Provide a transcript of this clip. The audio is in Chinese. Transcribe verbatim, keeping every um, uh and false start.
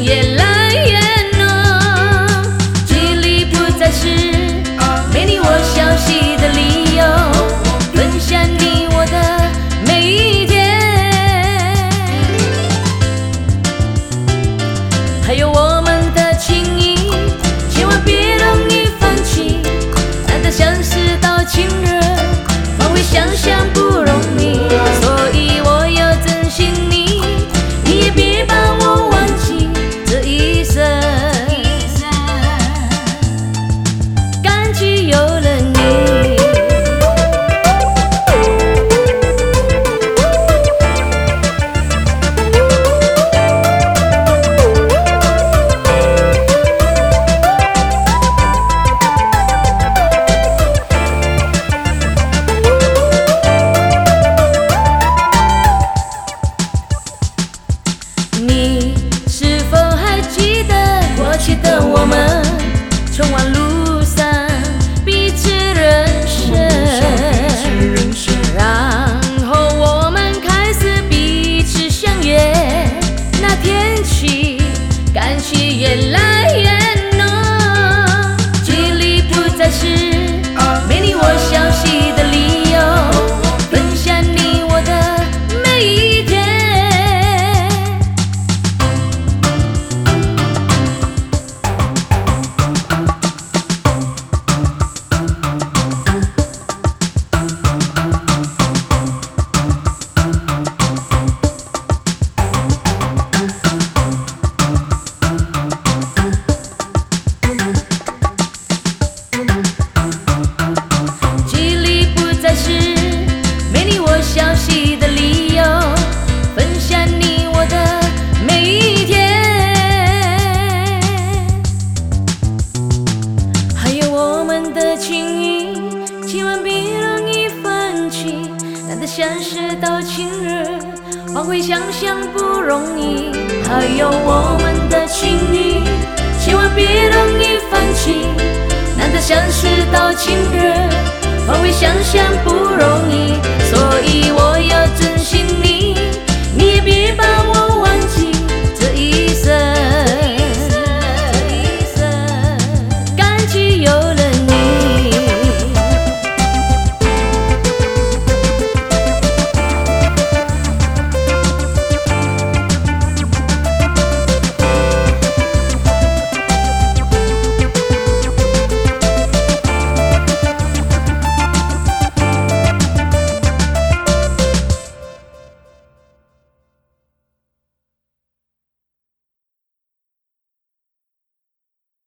越来越浓，距离不再是没你我消息的理由，分享你我的每一天，还有我们的情谊，千万别容易放弃，难得相识到亲热，方会想象不容易，所以我要珍惜你，你也别把我忘记，这一生感激有了你。你是否还记得过去的我们，冲往路上彼此认识，然后我们开始彼此相约，那天起感情越来越浓，距离不再是没你我消息的理由，分享你我的每一天，距离不再是没你我消息的理由，分享你我的每一天，还有我们的情谊，千万别容易放弃，难得相识到亲热，换回想象不容易，还有我们的情谊，千万别容易放弃，难得相识到亲热，换回想象不容易，所以我要珍